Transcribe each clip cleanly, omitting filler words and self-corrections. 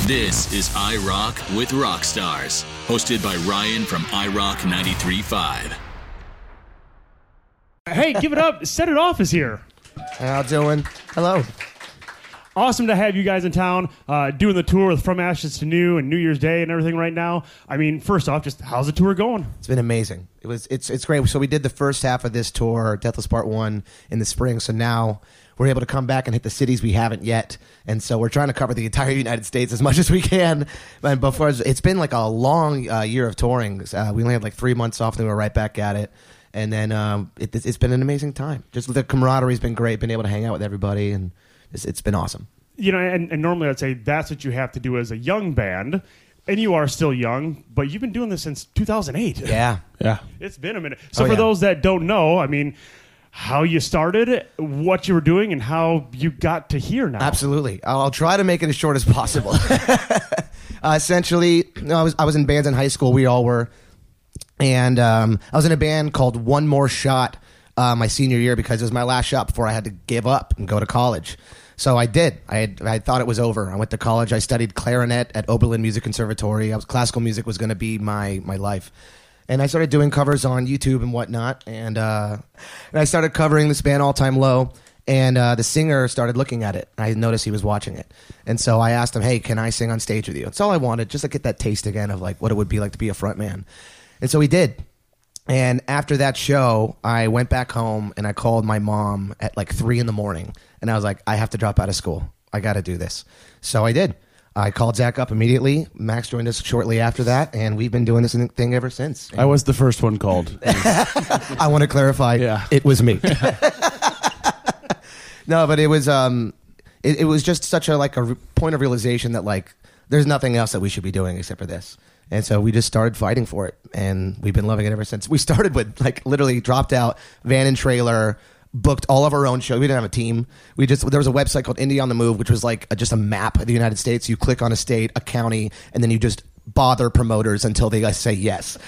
This is iRock with Rockstars, hosted by Ryan from iRock 93.5. Hey, give it up. Set It Off is here. How doing? Hello. Awesome to have you guys in town doing the tour with From Ashes to New and New Year's Day and everything right now. I mean, first off, just how's the tour going? It's been amazing. It's great. So we did the first half of this tour, Deathless Part 1, in the spring. So now we're able to come back and hit the cities we haven't yet. And so we're trying to cover the entire United States as much as we can. And before, it's been like a long year of touring. We only had like 3 months off, and then we're right back at it. And then it's been an amazing time. Just the camaraderie's been great, been able to hang out with everybody, and it's been awesome. You know, and normally I'd say that's what you have to do as a young band. And you are still young, but you've been doing this since 2008. Yeah. It's been a minute. So for those that don't know, I mean, how you started, what you were doing, and how you got to here now. Absolutely. I'll try to make it as short as possible. Essentially, I was in bands in high school. We all were. And I was in a band called One More Shot my senior year because it was my last shot before I had to give up and go to college. So I did. I thought it was over. I went to college. I studied clarinet at Oberlin Music Conservatory. Classical music was going to be my life. And I started doing covers on YouTube and whatnot. And I started covering this band All Time Low. And the singer started looking at it. I noticed he was watching it. And so I asked him, hey, can I sing on stage with you? That's all I wanted, just to get that taste again of like what it would be like to be a front man. And so he did. And after that show, I went back home and I called my mom at like 3 a.m. And I was like, I have to drop out of school. I got to do this. So I did. I called Zach up immediately. Max joined us shortly after that. And we've been doing this thing ever since. I was the first one called. I want to clarify. It was me. No, but it was it was just such a point of realization that like there's nothing else that we should be doing except for this. And so we just started fighting for it, and we've been loving it ever since. We started with like literally dropped out, van and trailer, booked all of our own shows. We didn't have a team. There was a website called Indie on the Move, which was like just a map of the United States. You click on a state, a county, and then you just bother promoters until they say yes.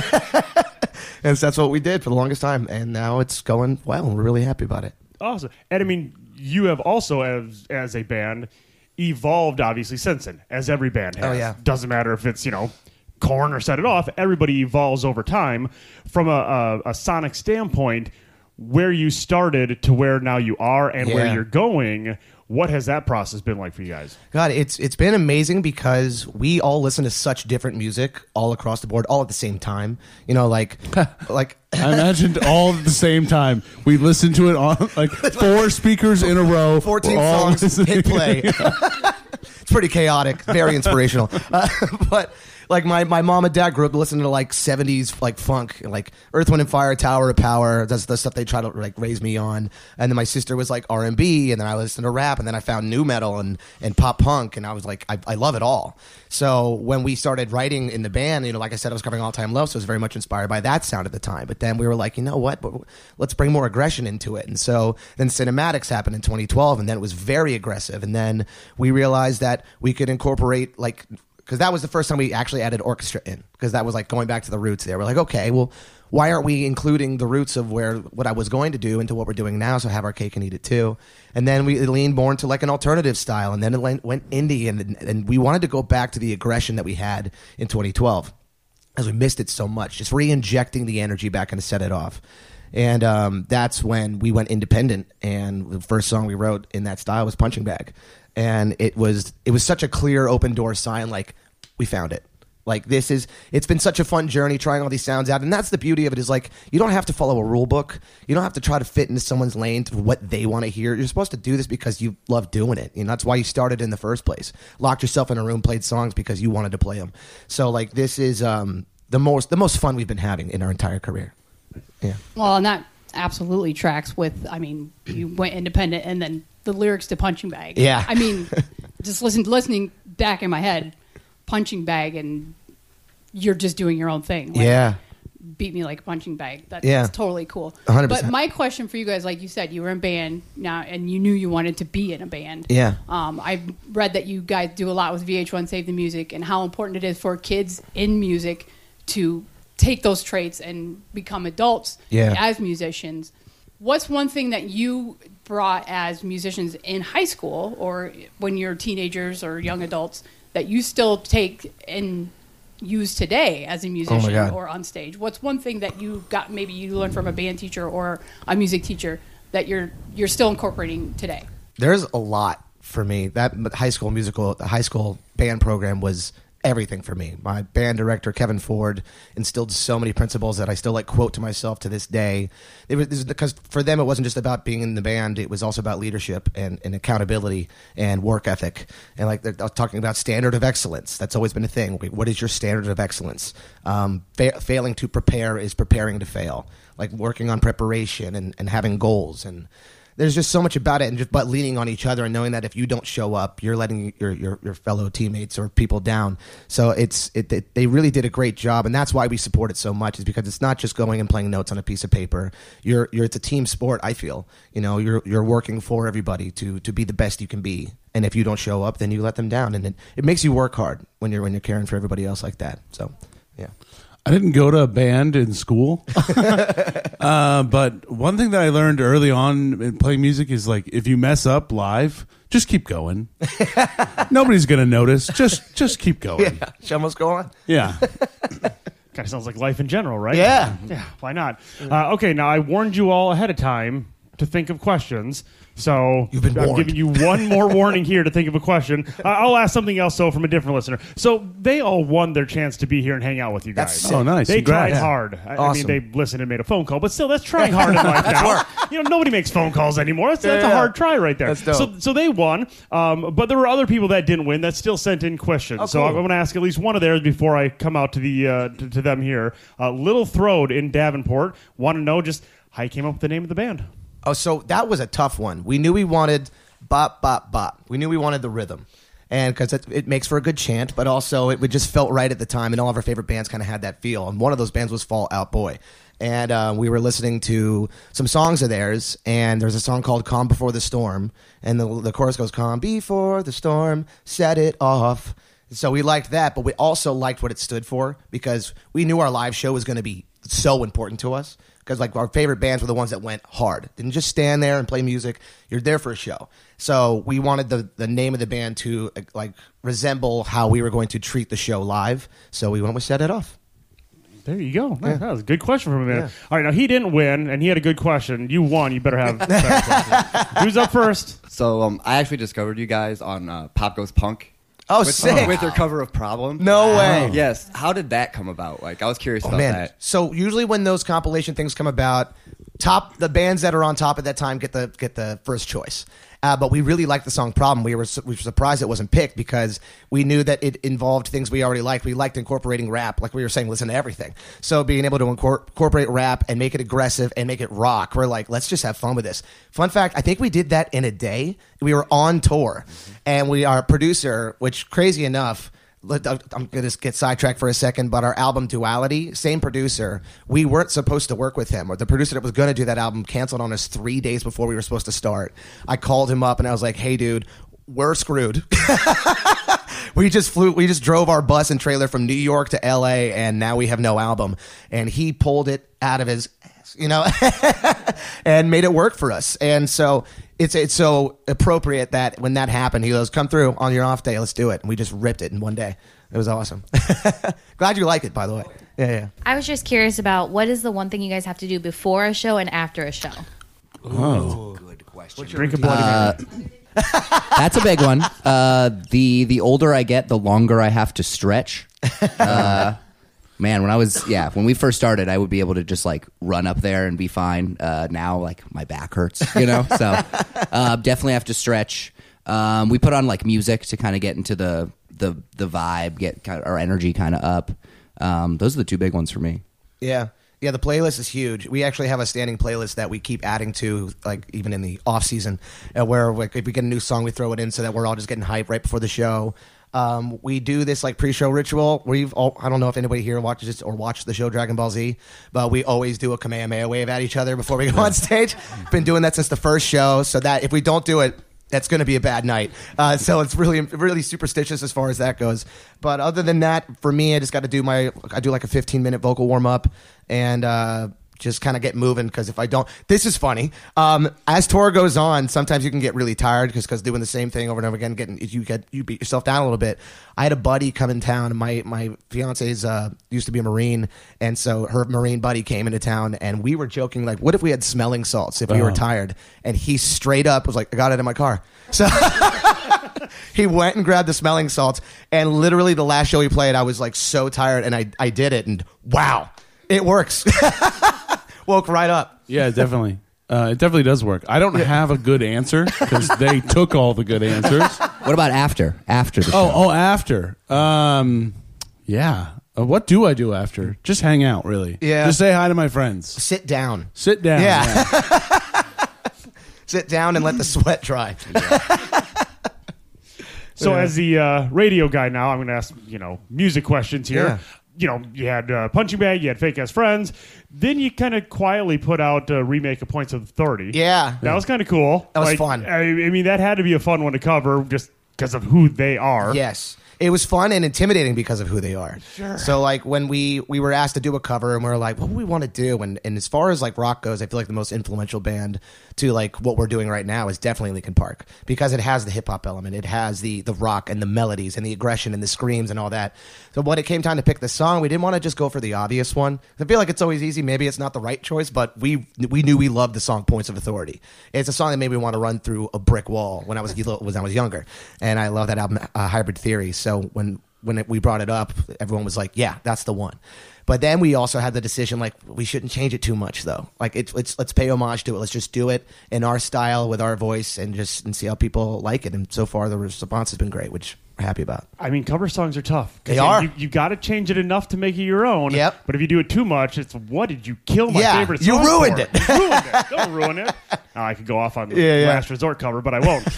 And so that's what we did for the longest time, and now it's going well. We're really happy about it. Awesome. And I mean, you have also, as a band, evolved obviously since then, as every band has. Oh, yeah. Doesn't matter if it's, Korn or Set It Off. Everybody evolves over time. From a sonic standpoint, where you started to where now you are and where you're going, what has that process been like for you guys? God, it's been amazing because we all listen to such different music all across the board, all at the same time. Like I imagined all at the same time. We listened to it on like 4 speakers in a row. 14 songs, hit play. It's pretty chaotic, very inspirational. But like my mom and dad grew up listening to like 70s like funk, like Earth, Wind and Fire, Tower of Power. That's the stuff they try to like raise me on. And then my sister was like R&B, and then I listened to rap, and then I found new metal and pop punk, and I was like, I love it all. So when we started writing in the band, like I said, I was covering All Time Low, so I was very much inspired by that sound at the time. But then we were like, you know what? Let's bring more aggression into it. And so then Cinematics happened in 2012, and then it was very aggressive. And then we realized that we could incorporate like, because that was the first time we actually added orchestra in, because that was like going back to the roots there. We're like, okay, well, why aren't we including the roots of what I was going to do into what we're doing now, so have our cake and eat it too. And then we leaned more into like an alternative style, and then it went indie, and we wanted to go back to the aggression that we had in 2012, as we missed it so much, just re-injecting the energy back into Set It Off. And that's when we went independent, and the first song we wrote in that style was Punching Bag. And it was such a clear open door sign, like we found it. Like it's been such a fun journey trying all these sounds out. And that's the beauty of it, is like, you don't have to follow a rule book. You don't have to try to fit into someone's lane to what they want to hear. You're supposed to do this because you love doing it. That's why you started in the first place. Locked yourself in a room, played songs because you wanted to play them. So like this is the most fun we've been having in our entire career. Yeah. Well, and that absolutely tracks with, you went independent and then the lyrics to Punching Bag. Yeah. Just listening back in my head, Punching Bag, and you're just doing your own thing. Like, beat me like a punching bag. That's totally cool. 100%. But my question for you guys, like you said, you were in a band now, and you knew you wanted to be in a band. Yeah. I read that you guys do a lot with VH1 Save the Music, and how important it is for kids in music to take those traits and become adults as musicians. what's one thing that you brought as musicians in high school or when you're teenagers or young adults that you still take and use today as a musician or on stage? What's one thing that you got, maybe you learned from a band teacher or a music teacher that you're still incorporating today? There's a lot for me. That the high school band program was everything for me. My band director, Kevin Ford, instilled so many principles that I still quote to myself to this day. It was because for them, it wasn't just about being in the band. It was also about leadership and accountability and work ethic. And they're talking about standard of excellence. That's always been a thing. What is your standard of excellence? Failing to prepare is preparing to fail. Working on preparation and having goals. And there's just so much about it, and just but leaning on each other and knowing that if you don't show up, you're letting your fellow teammates or people down. So they really did a great job, and that's why we support it so much. Is because it's not just going and playing notes on a piece of paper. It's a team sport. I feel you're working for everybody to be the best you can be, and if you don't show up, then you let them down, and it makes you work hard when you're caring for everybody else like that. So, yeah. I didn't go to a band in school, but one thing that I learned early on in playing music is if you mess up live, just keep going. Nobody's gonna notice. Just keep going. Yeah, show must go on. Yeah. Kind of sounds like life in general, right? Yeah. Yeah. Why not? Okay. Now I warned you all ahead of time to think of questions. So You've been I'm warned. giving you one more warning here to think of a question. I'll ask something else, though, from a different listener. So they all won their chance to be here and hang out with you guys. That's Oh, nice. They Congrats. tried hard. I Awesome. mean, they listened and made a phone call, but still, that's trying hard in life now. Nobody makes phone calls anymore. That's a hard try right there. That's dope. So they won, but there were other people that didn't win that still sent in questions. Oh, So cool. I'm going to ask at least one of theirs before I come out to the to them here. Little Throde in Davenport want to know just how you came up with the name of the band. Oh, so that was a tough one. We knew we wanted bop, bop, bop. We knew we wanted the rhythm. And because it makes for a good chant, but also it just felt right at the time, and all of our favorite bands kind of had that feel. And one of those bands was Fall Out Boy. And we were listening to some songs of theirs, and there's a song called Calm Before the Storm. And the chorus goes, Calm before the storm, set it off. So we liked that, but we also liked what it stood for because we knew our live show was going to be so important to us. Because our favorite bands were the ones that went hard. Didn't just stand there and play music. You're there for a show. So we wanted the name of the band to resemble how we were going to treat the show live. So we went with Set It Off. There you go. That was a good question from a minute. Yeah. All right, now he didn't win, and he had a good question. You won. You better have better questions. Who's up first? So I actually discovered you guys on Pop Goes Punk. Oh, sick. With their cover of Problem. No way. Yes. How did that come about? I was curious about that. So usually when those compilation things come about, the bands that are on top at that time get the first choice. But we really liked the song Problem. We were surprised it wasn't picked because we knew that it involved things we already liked. We liked incorporating rap, like we were saying, listen to everything. So being able to incorporate rap and make it aggressive and make it rock, we're like, let's just have fun with this. Fun fact, I think we did that in a day. We were on tour, and our producer, which crazy enough, I'm going to get sidetracked for a second, but our album Duality, same producer, we weren't supposed to work with him. Or the producer that was going to do that album canceled on us 3 days before we were supposed to start. I called him up and I was like, hey, dude, we're screwed. We just drove our bus and trailer from New York to LA, and now we have no album. And he pulled it out of his ass, and made it work for us. And so it's so appropriate that when that happened, he goes, come through on your off day, let's do it. And we just ripped it in one day. It was awesome. Glad you like it, by the way. Yeah. I was just curious about what is the one thing you guys have to do before a show and after a show? Oh, good question. Drink a Bloody Mary. That's a big one. The older I get, the longer I have to stretch. Man, when we first started, I would be able to just run up there and be fine. Now, my back hurts, So definitely have to stretch. We put on music to kind of get into the vibe, get our energy kind of up. Those are the two big ones for me. Yeah. Yeah, the playlist is huge. We actually have a standing playlist that we keep adding to, even in the off season, where if we get a new song, we throw it in so that we're all just getting hype right before the show. We do this pre-show ritual. I don't know if anybody here watches or watched the show Dragon Ball Z, but we always do a Kamehameha wave at each other before we go on stage. Been doing that since the first show, so that if we don't do it, that's going to be a bad night. So it's really, really superstitious as far as that goes. But other than that, for me, I just got to do I do a 15-minute vocal warm up, and just kind of get moving, because if I don't, this is funny. As tour goes on, sometimes you can get really tired because doing the same thing over and over again, you beat yourself down a little bit. I had a buddy come in town. My fiance's used to be a Marine, and so her Marine buddy came into town, and we were joking like, what if we had smelling salts if we were tired? And he straight up was like, I got it in my car. So he went and grabbed the smelling salts, and literally the last show he played, I was like so tired, and I did it, and wow, it works. Woke right up. Yeah, definitely. It definitely does work. I don't have a good answer because they took all the good answers. What about after the show? After. Yeah. What do I do after? Just hang out, really. Yeah. Just say hi to my friends. Sit down. Yeah. Sit down and let the sweat dry. So as the radio guy now, I'm going to ask, music questions here. Yeah. You had Punching Bag, you had Fake Ass Friends. Then you kind of quietly put out a remake of Points of Authority. Yeah. That was kind of cool. That was fun. I mean, that had to be a fun one to cover just because of who they are. Yes. It was fun and intimidating because of who they are. Sure. So, like, when we were asked to do a cover, and we were like, what do we want to do? And as far as, like, rock goes, I feel like the most influential band to, like, what we're doing right now is definitely Linkin Park, because it has the hip-hop element. It has the rock and the melodies and the aggression and the screams and all that. So when it came time to pick the song, we didn't want to just go for the obvious one. I feel like it's always easy. Maybe it's not the right choice, but we knew we loved the song Points of Authority. It's a song that made me want to run through a brick wall when I was younger. And I love that album, Hybrid Theory. So when we brought it up, everyone was like, yeah, that's the one. But then we also had the decision, like, we shouldn't change it too much, though. Like, let's pay homage to it. Let's just do it in our style with our voice and see how people like it. And so far, the response has been great, which we're happy about. I mean, cover songs are tough. They are. You got to change it enough to make it your own. Yep. But if you do it too much, it's, what did you kill my favorite you song ruined for? it. You ruined it. Don't ruin it. I could go off on the Last Resort cover, but I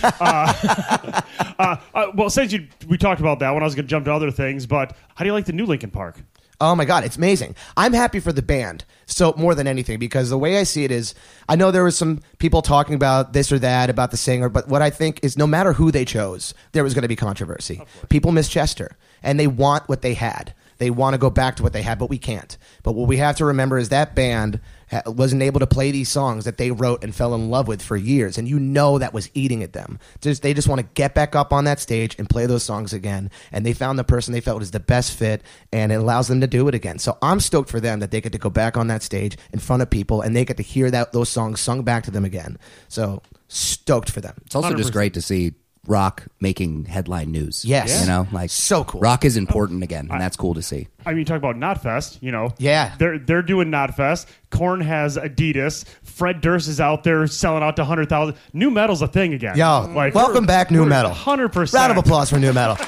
won't. Well, since we talked about that one, I was going to jump to other things, but how do you like the new Linkin Park? Oh my God, it's amazing. I'm happy for the band, so more than anything, because the way I see it is, I know there was some people talking about this or that, about the singer, but what I think is no matter who they chose, there was going to be controversy. People miss Chester, and they want what they had. They want to go back to what they had, but we can't. But what we have to remember is that band wasn't able to play these songs that they wrote and fell in love with for years, and that was eating at them. They just want to get back up on that stage and play those songs again, and they found the person they felt was the best fit, and it allows them to do it again. So I'm stoked for them that they get to go back on that stage in front of people, and they get to hear those songs sung back to them again. So stoked for them. It's also 100%. just great to see rock making headline news. Yes. Like, so cool. Rock is important again, and that's cool to see. I mean, you talk about Knotfest, Yeah. They're doing Knotfest. Korn has Adidas. Fred Durst is out there selling out to 100,000. New metal's a thing again. Yo, welcome back, new metal. 100%. Round of applause for new metal.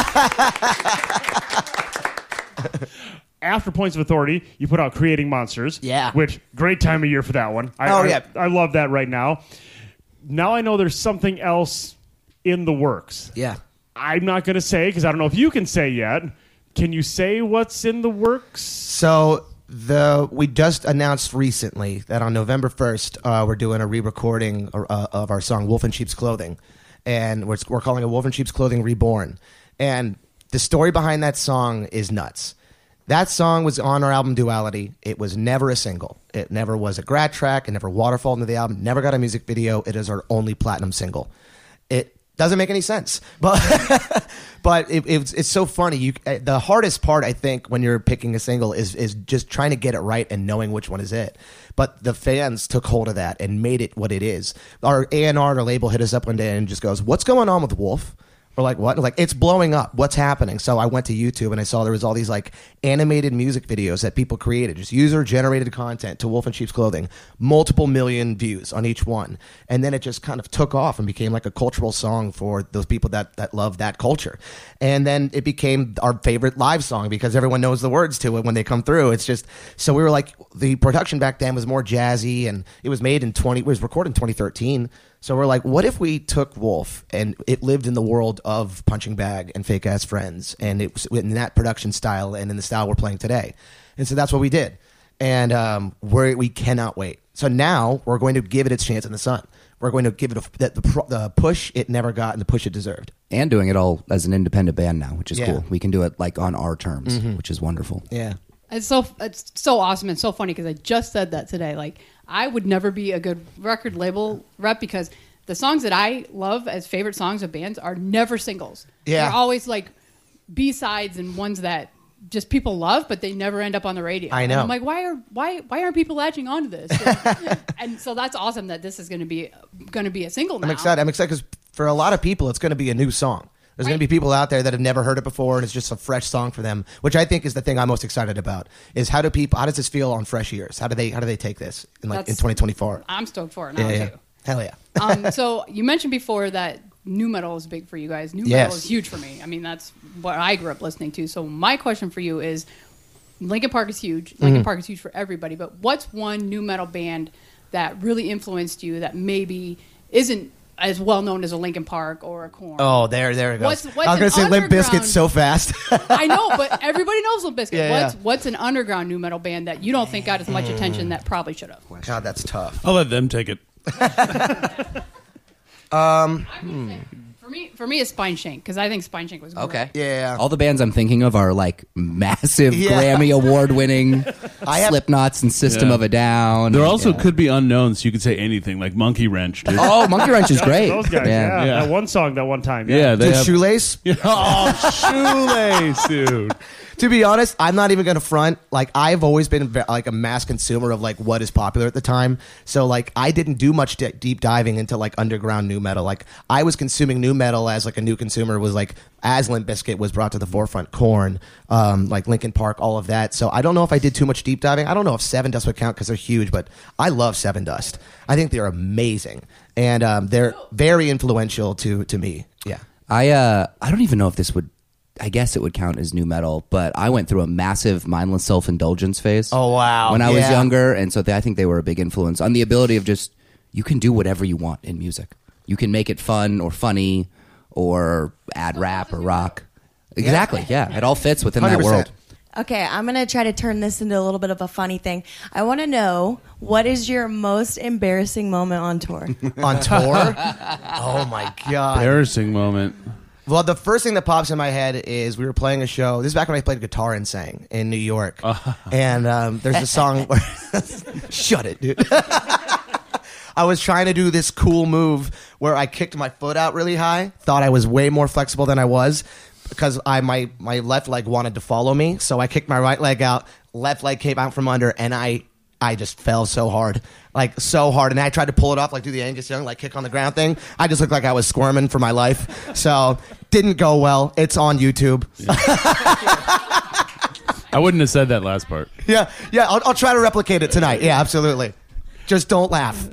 After Points of Authority, you put out Creating Monsters. Yeah. Which, great time of year for that one. I love that right now. Now I know there's something else in the works. Yeah. I'm not going to say, because I don't know if you can say yet. Can you say what's in the works? So we just announced recently that on November 1st, we're doing a re-recording of our song Wolf in Sheep's Clothing. And we're calling it Wolf in Sheep's Clothing Reborn. And the story behind that song is nuts. That song was on our album Duality. It was never a single. It never was a grad track. It never waterfalled into the album. Never got a music video. It is our only platinum single. It doesn't make any sense, but it's so funny. The hardest part, I think, when you're picking a single is just trying to get it right and knowing which one is it. But the fans took hold of that and made it what it is. Our A&R, our label, hit us up one day and just goes, "What's going on with Wolf?" We're like, what? Like, it's blowing up. What's happening? So I went to YouTube and I saw there was all these like animated music videos that people created, just user-generated content to Wolf in Sheep's Clothing, multiple million views on each one. And then it just kind of took off and became like a cultural song for those people that love that culture. And then it became our favorite live song because everyone knows the words to it when they come through. It's just, so we were like, the production back then was more jazzy, and it was it was recorded in 2013. So we're like, what if we took Wolf and it lived in the world of Punching Bag and Fake Ass Friends, and it was in that production style and in the style we're playing today? And so that's what we did. And we cannot wait. So now we're going to give it its chance in the sun. We're going to give it the push it never got and the push it deserved. And doing it all as an independent band now, which is Yeah. cool. We can do it like on our terms, which is wonderful. Yeah. It's so awesome and so funny because I just said that today. Like, I would never be a good record label rep because the songs that I love as favorite songs of bands are never singles. Yeah. They're always like B-sides and ones that just people love, but they never end up on the radio. I know. And I'm like, why aren't people latching on to this? And so that's awesome that this is going to be a single now. I'm excited because for a lot of people, it's going to be a new song. There's going to be people out there that have never heard it before, and it's just a fresh song for them, which I think is the thing I'm most excited about. Is how does this feel on fresh ears? How do they take this in 2024? I'm stoked for it now too. Hell yeah. So you mentioned before that nu metal is big for you guys. Nu metal is huge for me. I mean, that's what I grew up listening to. So my question for you is, Linkin Park is huge. Linkin Park is huge for everybody. But what's one nu metal band that really influenced you that maybe isn't as well known as a Linkin Park or a Korn? Oh, there it goes. What's I was going to say Limp Bizkit so fast. I know, but everybody knows Limp Bizkit. What's an underground nu metal band that you don't think got as much attention that probably should have? God, that's tough. I'll let them take it. For me, it's Spine Shank because I think Spine Shank was great. Okay. Yeah. All the bands I'm thinking of are like massive Grammy award winning Slipknots and System of a Down. There also could be unknowns. So you could say anything like Monkey Wrench, dude. Oh, Monkey Wrench is great. Those guys, Yeah. That one song that one time. Yeah, they have Shoelace? Oh, Shoelace, dude. To be honest, I'm not even going to front. Like, I've always been like a mass consumer of like what is popular at the time. So like, I didn't do much deep diving into like underground nu metal. Like, I was consuming nu metal as like a new consumer was like as Limp Bizkit was brought to the forefront, Korn, like Linkin Park, all of that. So I don't know if I did too much deep diving. I don't know if Seven Dust would count because they're huge, but I love Seven Dust. I think they're amazing, and they're very influential to me. Yeah, I don't even know if this would. I guess it would count as nu metal, but I went through a massive mindless self-indulgence phase. Oh, wow. When I was younger, and so I think they were a big influence on the ability of just, you can do whatever you want in music. You can make it fun or funny or add rap or rock. Exactly, yeah. It all fits within 100%. That world. Okay, I'm going to try to turn this into a little bit of a funny thing. I want to know, what is your most embarrassing moment on tour? On tour? Oh, my God. Embarrassing moment. Well, the first thing that pops in my head is we were playing a show. This is back when I played guitar and sang in New York. And there's a song where... Shut it, dude. I was trying to do this cool move where I kicked my foot out really high. Thought I was way more flexible than I was because my left leg wanted to follow me. So I kicked my right leg out. Left leg came out from under, and I just fell so hard. Like, so hard. And I tried to pull it off, like do the Angus Young, like kick on the ground thing. I just looked like I was squirming for my life. So, didn't go well. It's on YouTube. Yeah. I wouldn't have said that last part. Yeah. I'll try to replicate it tonight. Yeah, absolutely. Just don't laugh.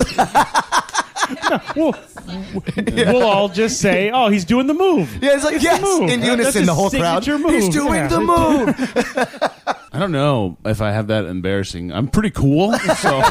We'll all just say, "Oh, he's doing the move." Yeah, it's like, yes, in unison, the whole crowd. Move. He's doing the move. I don't know if I have that embarrassing. I'm pretty cool, so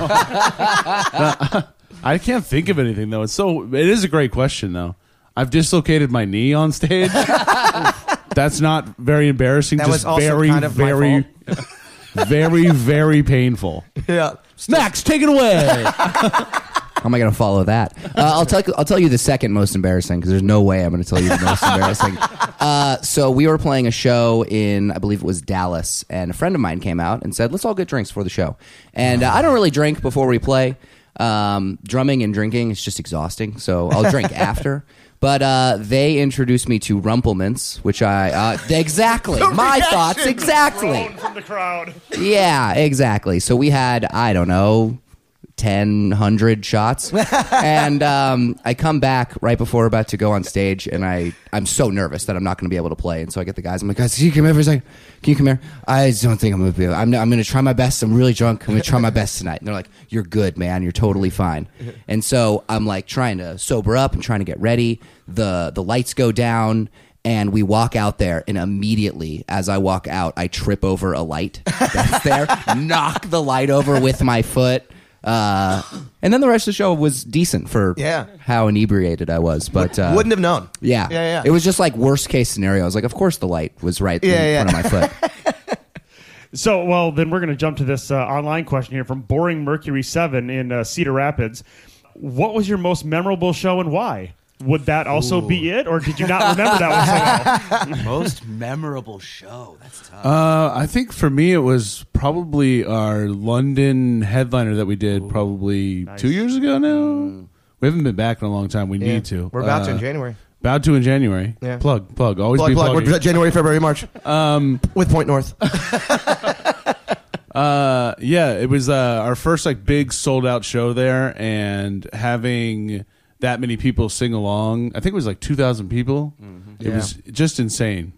I can't think of anything though. It is a great question though. I've dislocated my knee on stage. That's not very embarrassing. That just was also very, kind of my very, very, very painful. Yeah, Max, take it away. How am I going to follow that? I'll tell you the second most embarrassing because there's no way I'm going to tell you the most embarrassing. So we were playing a show in, I believe it was Dallas, and a friend of mine came out and said, "Let's all get drinks for the show." And I don't really drink before we play. Drumming and drinking is just exhausting, so I'll drink after. But they introduced me to Rumplemints, which exactly my thoughts exactly From the crowd. Yeah, exactly. So we had, I don't know, 100 shots. And I come back right before we're about to go on stage, and I'm so nervous that I'm not going to be able to play. And so I get the guys. I'm like, "Guys, can you come here for a second? Can you come here? I don't think I'm going to be able. I'm going to try my best. I'm really drunk. I'm going to try my best tonight." And they're like, "You're good, man. You're totally fine." And so I'm like trying to sober up and trying to get ready. The lights go down. And we walk out there, and immediately, as I walk out, I trip over a light that's there, knock the light over with my foot. And then the rest of the show was decent for how inebriated I was, but wouldn't have known. Yeah. It was just like worst case scenario. I was like, of course the light was right in front of my foot. So, well, then we're going to jump to this online question here from Boring Mercury 7 in Cedar Rapids. What was your most memorable show and why? would that also be it, or did you not remember that one so well? Most memorable show. That's tough. I think for me it was probably our London headliner that we did probably 2 years ago now. We haven't been back in a long time. We need to. We're about to in January. About to in January. Yeah. Plug. Always Plug. be plugging. We're January, February, March. With Point North. Yeah, it was our first like big sold out show there, and having that many people sing along. I think it was like 2,000 people. Mm-hmm. It was just insane.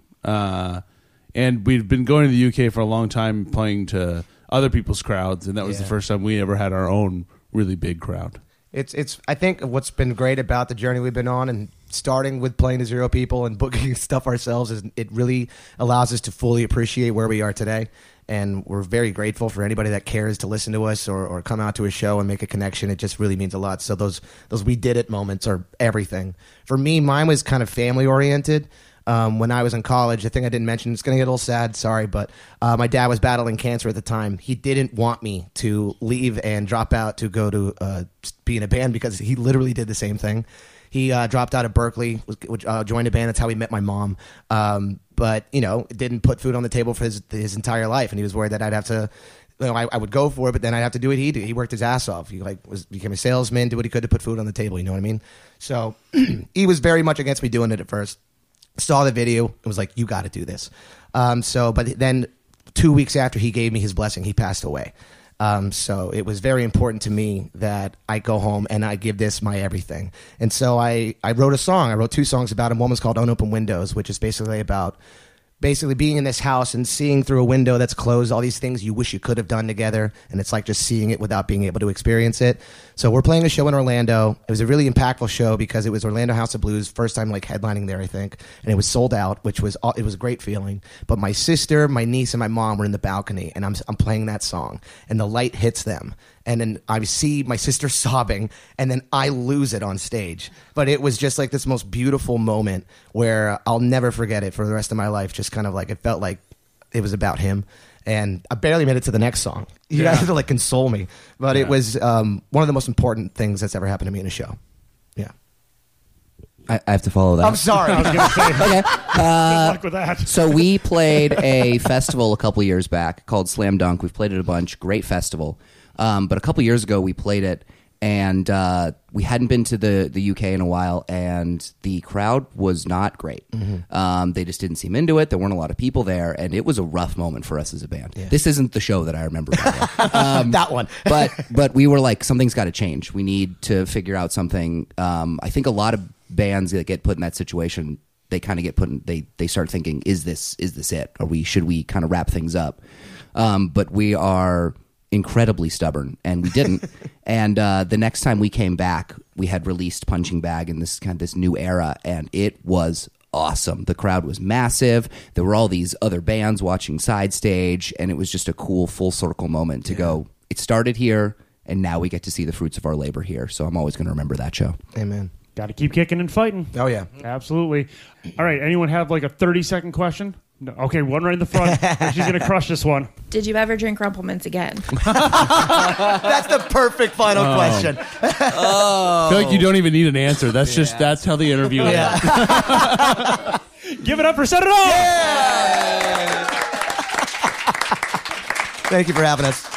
And we'd been going to the UK for a long time, playing to other people's crowds, and that was the first time we ever had our own really big crowd. It's. I think what's been great about the journey we've been on, and starting with playing to 0 people and booking stuff ourselves, is it really allows us to fully appreciate where we are today. And we're very grateful for anybody that cares to listen to us or come out to a show and make a connection. It just really means a lot. So those we did it moments are everything. For me, mine was kind of family oriented. When I was in college, the thing I didn't mention, it's going to get a little sad, sorry, but my dad was battling cancer at the time. He didn't want me to leave and drop out to go to be in a band because he literally did the same thing. He dropped out of Berkeley, joined a band. That's how he met my mom. But, didn't put food on the table for his entire life. And he was worried that I'd have to, I would go for it, but then I'd have to do what he did. He worked his ass off. He became a salesman, did what he could to put food on the table. You know what I mean? So he was very much against me doing it at first. Saw the video and was like, you got to do this. But then 2 weeks after he gave me his blessing, he passed away. So it was very important to me that I go home and I give this my everything. And so I wrote a song. I wrote 2 songs about him. One was called Unopened Windows, which is basically about being in this house and seeing through a window that's closed all these things you wish you could have done together, and it's like just seeing it without being able to experience it. So we're playing a show in Orlando. It was a really impactful show because it was Orlando House of Blues, first time like headlining there, I think, and it was sold out, it was a great feeling. But my sister, my niece, and my mom were in the balcony, and I'm playing that song, and the light hits them. And then I see my sister sobbing, and then I lose it on stage. But it was just like this most beautiful moment where I'll never forget it for the rest of my life. Just kind of like it felt like it was about him. And I barely made it to the next song. You guys had to like console me. But it was one of the most important things that's ever happened to me in a show. Yeah. I have to follow that. I'm sorry. I was going to say, Okay. good luck with that. So we played a festival a couple years back called Slam Dunk. We've played it a bunch. Great festival. But a couple years ago, we played it, and we hadn't been to the UK in a while, and the crowd was not great. Mm-hmm. They just didn't seem into it. There weren't a lot of people there, and it was a rough moment for us as a band. Yeah. This isn't the show that I remember. That one. but we were like, something's got to change. We need to figure out something. I think a lot of bands that get put in that situation, they kind of get put in, they start thinking, is this it? Should we kind of wrap things up? But we are incredibly stubborn, and we didn't. And the next time we came back, we had released Punching Bag in this new era, and it was awesome. The crowd was massive. There were all these other bands watching side stage, and it was just a cool full circle moment to go, it started here, and now we get to see the fruits of our labor here. So I'm always going to remember that show. Amen. Got to keep kicking and fighting. Oh, yeah. Absolutely. All right. Anyone have like a 30-second question? No. Okay, one right in the front. She's going to crush this one. Did you ever drink Rumple Minze again? That's the perfect final question. I feel like you don't even need an answer. That's how the interview went. Give it up for Set It Off! Thank you for having us.